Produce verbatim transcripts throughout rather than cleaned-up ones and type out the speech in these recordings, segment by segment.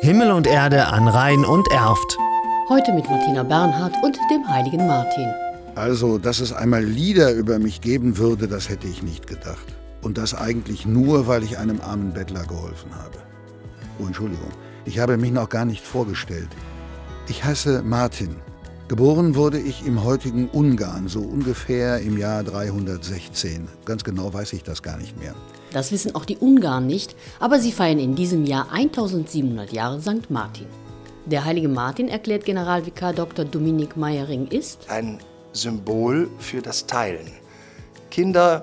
Himmel und Erde an Rhein und Erft. Heute mit Martina Bernhard und dem heiligen Martin. Also, dass es einmal Lieder über mich geben würde, das hätte ich nicht gedacht. Und das eigentlich nur, weil ich einem armen Bettler geholfen habe. Oh, Entschuldigung, ich habe mich noch gar nicht vorgestellt. Ich heiße Martin. Geboren wurde ich im heutigen Ungarn, so ungefähr im Jahr dreihundertsechzehn. Ganz genau weiß ich das gar nicht mehr. Das wissen auch die Ungarn nicht, aber sie feiern in diesem Jahr eintausendsiebenhundert Jahre Sankt Martin. Der heilige Martin, erklärt Generalvikar Doktor Dominik Meyering, ist ein Symbol für das Teilen. Kinder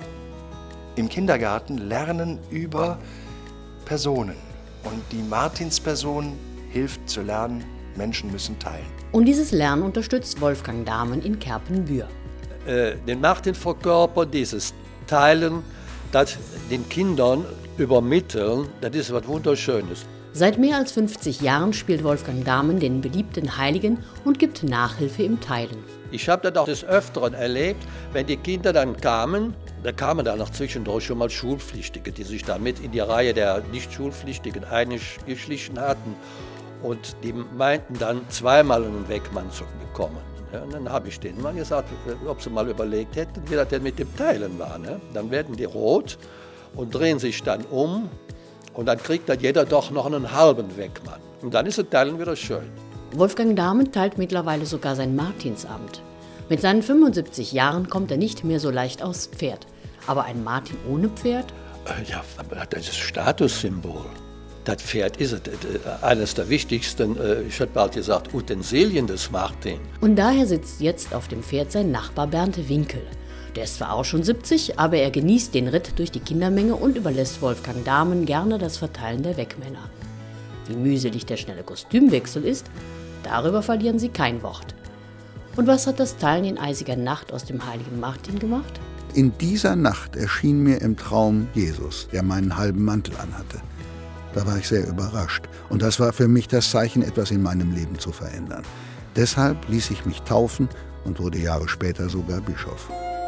im Kindergarten lernen über Personen. Und die Martinsperson hilft zu lernen, Menschen müssen teilen. Und dieses Lernen unterstützt Wolfgang Dahmen in Kerpenbühr. Äh, den Martin verkörpert dieses Teilen, das den Kindern übermitteln, das ist was Wunderschönes. Seit mehr als fünfzig Jahren spielt Wolfgang Dahmen den beliebten Heiligen und gibt Nachhilfe im Teilen. Ich habe das auch des Öfteren erlebt, wenn die Kinder dann kamen, da kamen dann noch zwischendurch schon mal Schulpflichtige, die sich damit in die Reihe der Nicht-Schulpflichtigen eingeschlichen hatten. Und die meinten dann, zweimal einen Wegmann zu bekommen. Ja, und dann habe ich denen mal gesagt, ob sie mal überlegt hätten, wie das denn mit dem Teilen war. Ne? Dann werden die rot und drehen sich dann um und dann kriegt dann jeder doch noch einen halben Wegmann. Und dann ist das Teilen wieder schön. Wolfgang Dahmen teilt mittlerweile sogar sein Martinsamt. Mit seinen fünfundsiebzig Jahren kommt er nicht mehr so leicht aufs Pferd. Aber ein Martin ohne Pferd? Ja, das ist Statussymbol. Das Pferd ist eines der wichtigsten, ich hätte bald gesagt, Utensilien des Martin. Und daher sitzt jetzt auf dem Pferd sein Nachbar Bernd Winkel. Der ist zwar auch schon siebzig, aber er genießt den Ritt durch die Kindermenge und überlässt Wolfgang Dahmen gerne das Verteilen der Wegmänner. Wie mühselig der schnelle Kostümwechsel ist, darüber verlieren sie kein Wort. Und was hat das Teilen in eisiger Nacht aus dem heiligen Martin gemacht? In dieser Nacht erschien mir im Traum Jesus, der meinen halben Mantel anhatte. Da war ich sehr überrascht. Und das war für mich das Zeichen, etwas in meinem Leben zu verändern. Deshalb ließ ich mich taufen und wurde Jahre später sogar Bischof.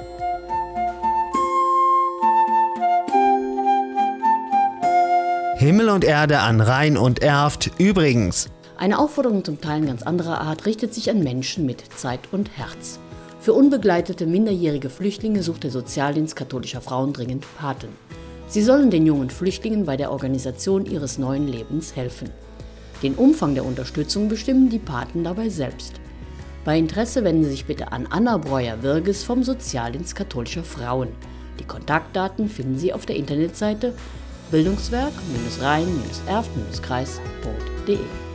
Himmel und Erde an Rhein und Erft. Übrigens. Eine Aufforderung zum Teilen ganz anderer Art richtet sich an Menschen mit Zeit und Herz. Für unbegleitete minderjährige Flüchtlinge sucht der Sozialdienst katholischer Frauen dringend Paten. Sie sollen den jungen Flüchtlingen bei der Organisation ihres neuen Lebens helfen. Den Umfang der Unterstützung bestimmen die Paten dabei selbst. Bei Interesse wenden Sie sich bitte an Anna Breuer-Wirges vom Sozialdienst katholischer Frauen. Die Kontaktdaten finden Sie auf der Internetseite bildungswerk Rhein Erft Kreis punkt de.